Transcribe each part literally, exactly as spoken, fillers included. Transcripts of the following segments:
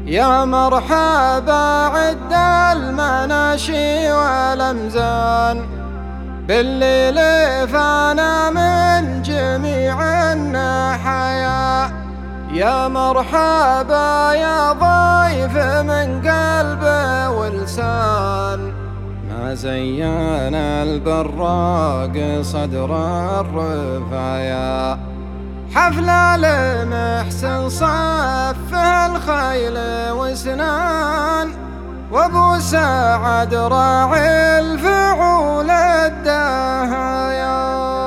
يا مرحبا عد المناشي والأمزان بالليل فانا من جميع النحايا. يا مرحبا يا ضيف من قلب ولسان ما زين البراق صدر الرفايا. حفل المحسن صفه الخيل وسنان وابو سعد راعي الفعول الدهايا.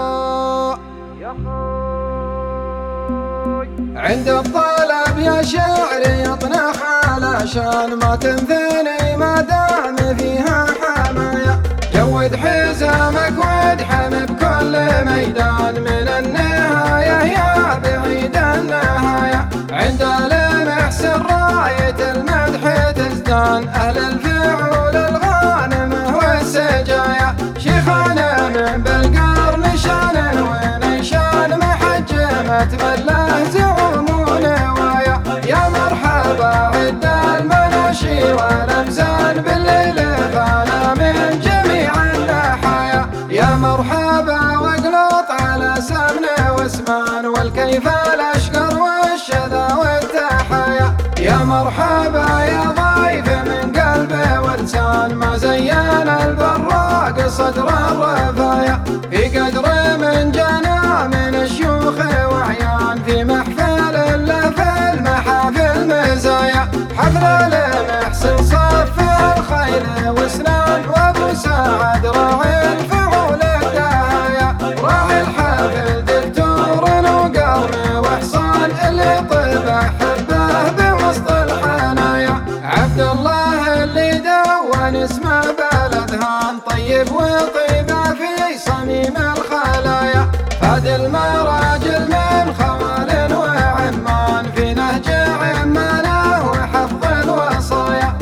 عند الطلب يا شعري يطنخ علشان ما تنثني ما دام فيها حمايا. جود حزامك وادحم بكل ميدان من النهاية يا بعيد النهاية. عند المحسن راية المدح تزدان أهل الفعول الغانمة والسجايا. شيخنا من بالقرن شان ونشان محجمة مله زعوم ونوايا. يا مرحبا عد المناشي والأمزان بالليل فانا من جميع النحايا. يا مرحبا واقلط على سمن واسمان والكيف الاشقر والشذا والتحايا. يا مرحبا يا ضيف من قلب ولسان ما زين البراق صدر الرفايا. في قدر من جنى من الشيوخ وعيان في محفل له في المحافل مزايا. حفل المحسن صف الخيل وسنان وابو سعد راعي الفعول الدهايا. راعي الحفل دكتور وقرن وحصان اللي طبع حبه بوسط الحنايا. عبد الله اللي دون اسمه بالاذهان طيب وطيبه في صميم الخلايا. فاد المراجل من خوال وعمان في نهج عمانه وحفظ الوصايا.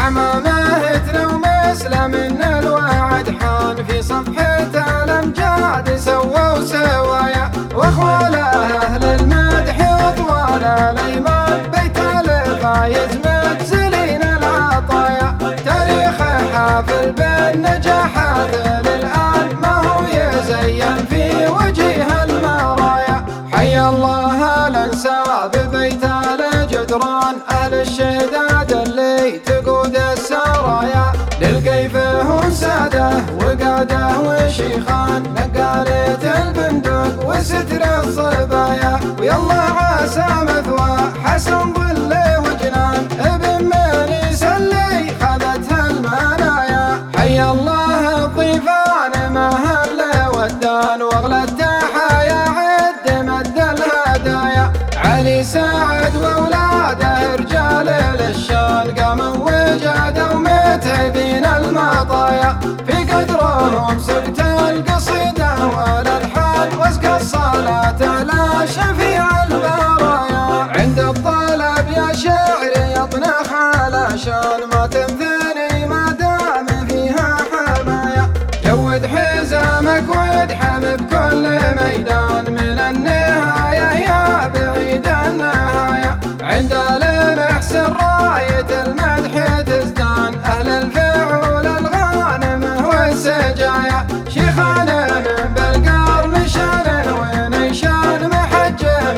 أعمامه تلو مسلم من الوعد حان في صفحة الأمجاد سووا سوايا. واخواله أهل المدح وطوال الأيمان بيت الفايز مبذلين العطايا. تاريخه حافل بالنجاحات للآن ما هو يزين في وجه المرايا. حي الله الأنساب بيت الجدران أهل الشداد اللي تقود السرايا. للكيفه ساده وقاده وشيخان نقالة البندق وستر الصبايا. ويلا عسى مثوى حسن ظل وجنان ابن منيس اللي خذتها المنايا. حي الله الضيفان ما هل ودان واغلى التحايا عد مد الهدايا. علي سعد واولاده رجال للشان قاموا وجادوا متعبين المطايا. في قدرهم سبت القصيده والالحان واسقى الصلاه على شفيع البرايا. عند الطلب يا شعري يطنخ علشان ما تنثني ما دام فيها حمايا. جود حزامك وادحم بكل ميدان من النهايه يا بعيد النهايا. عند المحسن راية المدح تزدان أهل الفعول الغانمة والسجايا. شيخنا من بالقرن شان ونشان محجمة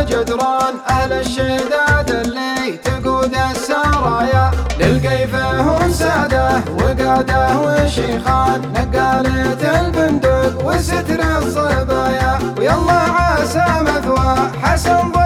الجدران أهل الشداد اللي تقود السرايا للقيفة سادة وقادة وشيخان نقالة البندق وستر الصبايا ويلا عسى مثوى حسن